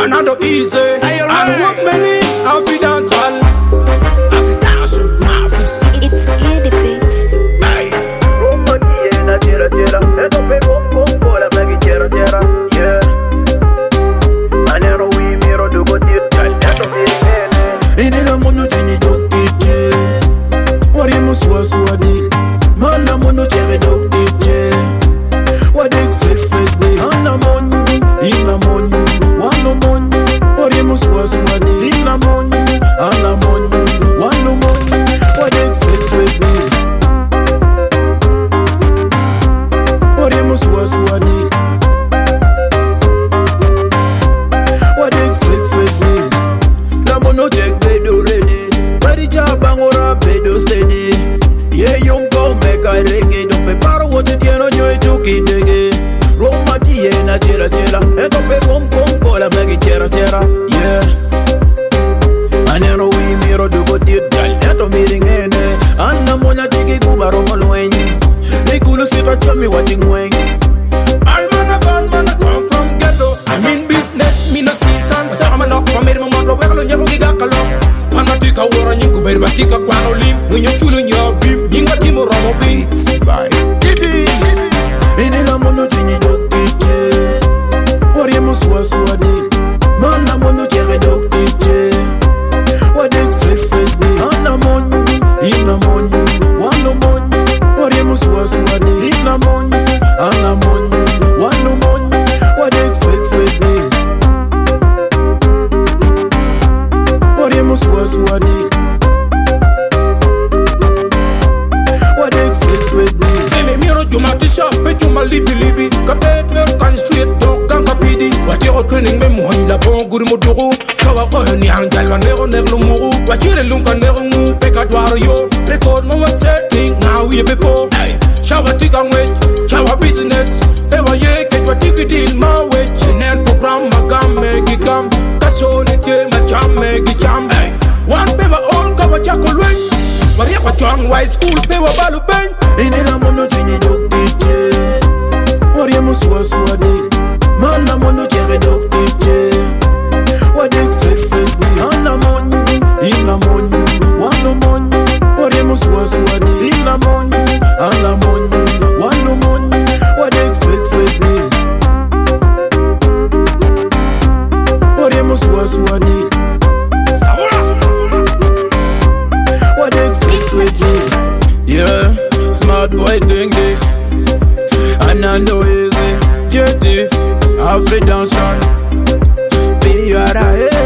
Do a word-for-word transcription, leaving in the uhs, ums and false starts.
Another easy. And what many have we dance all? Have we dance with Marvis? It's here the beats. Aye. Ini la mono tini dokite. Wari muswa swadi. Mana mono chere dokite. Wadik fake fake day. Ana mon, ina mon, wano mon. Wari muswa swadi. Ina mon, ana mon, wano mon. Wadik fake fake day. Wari muswa swadi. Wadik fake fake day. La mono check bedo ready. Ready job bangora bedo steady. Yeah, young go make a reggae. Don't be paro what you do, you do kidege. Roma tie na chera chera. Eto pe rom kom bola magi chera chera. Yeah. Anero we miro do go dip gal. Eto meeting ene. Anna mona tiki kuba romo lwenyi. Ikulu sita chami watching weng. I'm on a band man, I come from ghetto. I'm in business, me no see sunset. I'm a knock from me, my mother, we're going to get a clock. I'm not take a war on you, but I kick a quano limb. When you're chewing your beam, you got him or Romo beats. Bye. Ini la mono tini dokite. Wari muswa swadi. Mana mono chere dokite. Wadik fake fake day. Ana mon, ina mon, wano mon. Wari muswa swadi. Ina mon, ana mon, wano mon. Wadik fake fake day. Wari muswa swadi. Wadik fake fake day. Eme miro juma tisha, pe juma libi libi. Kape twer kan street dog kan kapidi. Watiro training me mo la bon guri mo duro. Kawa ko ni angal wa nero nero muru. Watire lunga nero mu pe ka dwaro yo. Record mo was setting now we be po. Shawa tika ngwe, shawa business. Ewa ye ke wa tiki deal ma we. Chenen program magam me gigam. Kaso ni ke ma jam me gigam. One paper all kawa jakol wen. Maria kwa chong high school pe wa balu bang. Ini la mono tini dokite. Wari muswa swadi. Mana mono chere dokite. Wadik fake fake day. Ana mon, ina mon, wano mon. Wari muswa swadi. Ina mon, ana mon, wano mon. Wadik fake fake day. Wari muswa swadi. Wadik fake fake day. Yeah, smart boy doing this. And I know easy. Jet thief, Afri dancer. Be your